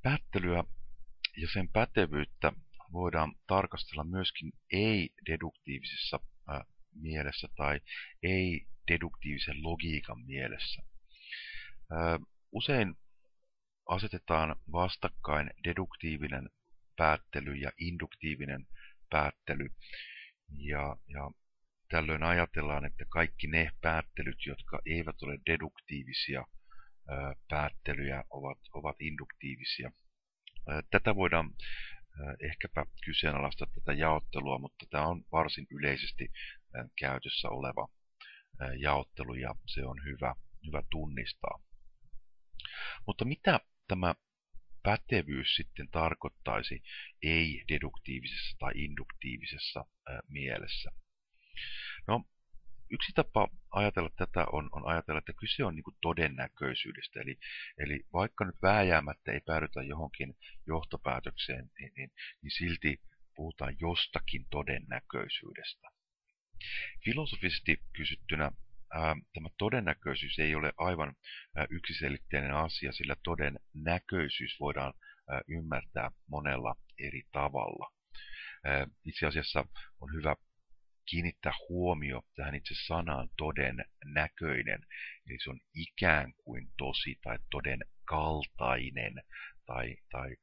Päättelyä ja sen pätevyyttä voidaan tarkastella myöskin ei-deduktiivisessa mielessä tai ei-deduktiivisen logiikan mielessä. Usein asetetaan vastakkain deduktiivinen päättely ja induktiivinen päättely, ja tällöin ajatellaan, että kaikki ne päättelyt, jotka eivät ole deduktiivisia päättelyjä, ovat induktiivisia. Tätä voidaan ehkäpä kyseenalaistaa tätä jaottelua, mutta tämä on varsin yleisesti käytössä oleva jaottelu ja se on hyvä tunnistaa. Mutta mitä tämä pätevyys sitten tarkoittaisi ei-deduktiivisessa tai induktiivisessa mielessä? No, yksi tapa ajatella tätä on ajatella, että kyse on niin kuin todennäköisyydestä. Eli vaikka nyt vääjäämättä ei päädytä johonkin johtopäätökseen, niin silti puhutaan jostakin todennäköisyydestä. Filosofisesti kysyttynä tämä todennäköisyys ei ole aivan yksiselitteinen asia, sillä todennäköisyys voidaan ymmärtää monella eri tavalla. Itse asiassa on hyvä kiinnittää huomio tähän itse sanaan todennäköinen, eli se on ikään kuin tosi tai todenkaltainen tai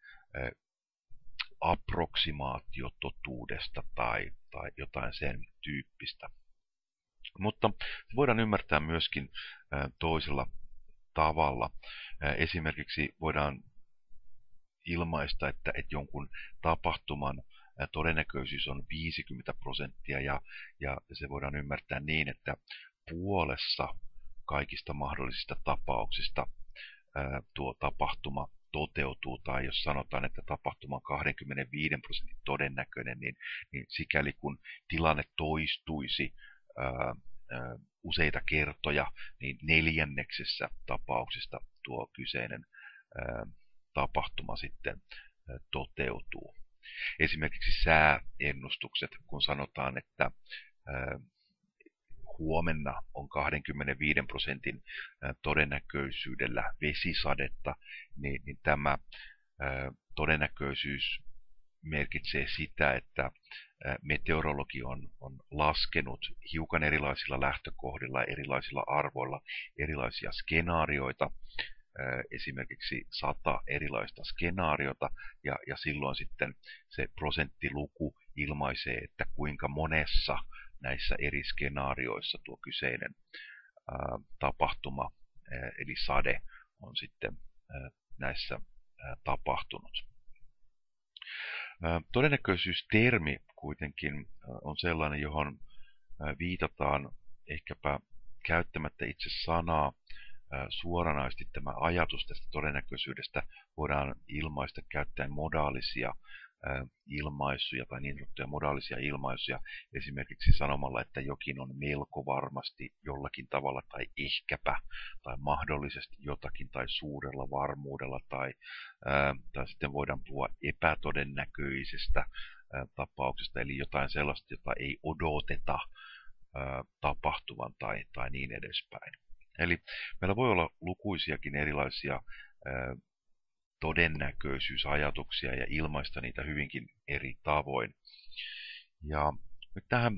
approksimaatio totuudesta tai jotain sen tyyppistä. Mutta se voidaan ymmärtää myöskin toisella tavalla. Esimerkiksi voidaan ilmaista, että jonkun tapahtuman todennäköisyys on 50% ja se voidaan ymmärtää niin, että puolessa kaikista mahdollisista tapauksista tuo tapahtuma toteutuu, tai jos sanotaan, että tapahtuma on 25% todennäköinen, niin sikäli kun tilanne toistuisi useita kertoja, niin 1/4 tapauksista tuo kyseinen tapahtuma sitten toteutuu. Esimerkiksi sääennustukset, kun sanotaan, että huomenna on 25% todennäköisyydellä vesisadetta, niin tämä todennäköisyys merkitsee sitä, että meteorologi on laskenut hiukan erilaisilla lähtökohdilla, erilaisilla arvoilla, erilaisia skenaarioita, esimerkiksi 100 erilaista skenaariota, ja silloin sitten se prosenttiluku ilmaisee, että kuinka monessa näissä eri skenaarioissa tuo kyseinen tapahtuma, eli sade, on sitten näissä tapahtunut. Todennäköisyystermi kuitenkin on sellainen, johon viitataan ehkäpä käyttämättä itse sanaa suoranaisesti. Tämä ajatus tästä todennäköisyydestä voidaan ilmaista käyttäen modaalisia ilmaisuja tai niin sanottuja modaalisia ilmaisuja, esimerkiksi sanomalla, että jokin on melko varmasti jollakin tavalla tai ehkäpä tai mahdollisesti jotakin tai suurella varmuudella tai sitten voidaan puhua epätodennäköisestä tapauksesta, eli jotain sellaista, jota ei odoteta tapahtuvan tai niin edespäin. Eli meillä voi olla lukuisiakin erilaisia todennäköisyysajatuksia ja ilmaista niitä hyvinkin eri tavoin. Ja nyt tähän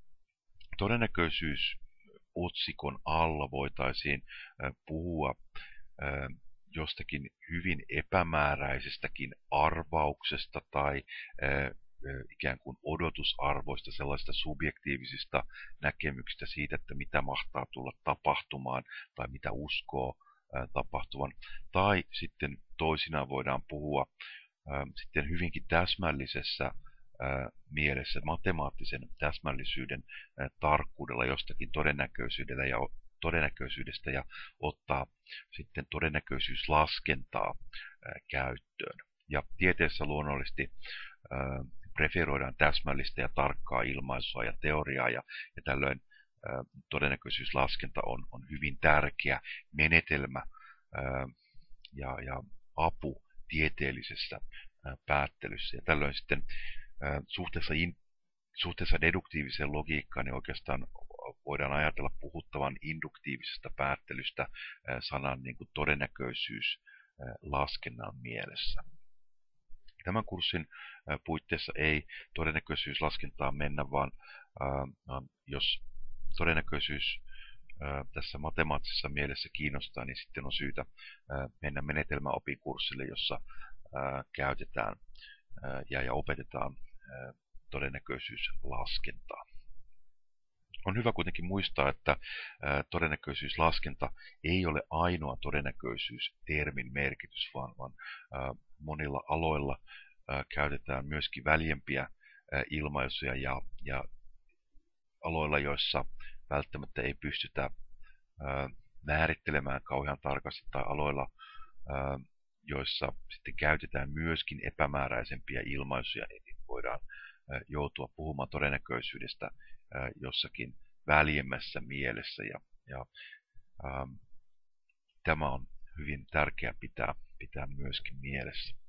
todennäköisyysotsikon alla voitaisiin puhua jostakin hyvin epämääräisestäkin arvauksesta tai ikään kuin odotusarvoista, sellaista subjektiivisista näkemyksistä siitä, että mitä mahtaa tulla tapahtumaan tai mitä uskoo tapahtuvan. Tai sitten toisinaan voidaan puhua sitten hyvinkin täsmällisessä mielessä, matemaattisen täsmällisyyden tarkkuudella jostakin todennäköisyydestä ja ottaa sitten todennäköisyyslaskentaa käyttöön. Ja tieteessä luonnollisesti preferoidaan täsmällistä ja tarkkaa ilmaisua ja teoriaa, ja tällöin todennäköisyyslaskenta on hyvin tärkeä menetelmä ja apu tieteellisessä päättelyssä. Ja tällöin sitten suhteessa deduktiiviseen logiikkaan niin oikeastaan voidaan ajatella puhuttavan induktiivisesta päättelystä sanan niin kuin todennäköisyys laskennan mielessä. Tämän kurssin puitteissa ei todennäköisyyslaskentaan mennä, vaan jos todennäköisyys tässä matemaattisessa mielessä kiinnostaa, niin sitten on syytä mennä menetelmäopikurssille, jossa käytetään ja opetetaan todennäköisyyslaskentaa. On hyvä kuitenkin muistaa, että todennäköisyyslaskenta ei ole ainoa todennäköisyystermin merkitys, vaan monilla aloilla käytetään myöskin väljempiä ilmaisuja ja aloilla, joissa välttämättä ei pystytä määrittelemään kauhean tarkasti, tai aloilla, joissa sitten käytetään myöskin epämääräisempiä ilmaisuja, eli voidaan joutua puhumaan todennäköisyydestä jossakin väljemmässä mielessä. Tämä on hyvin tärkeää pitää myöskin mielessä.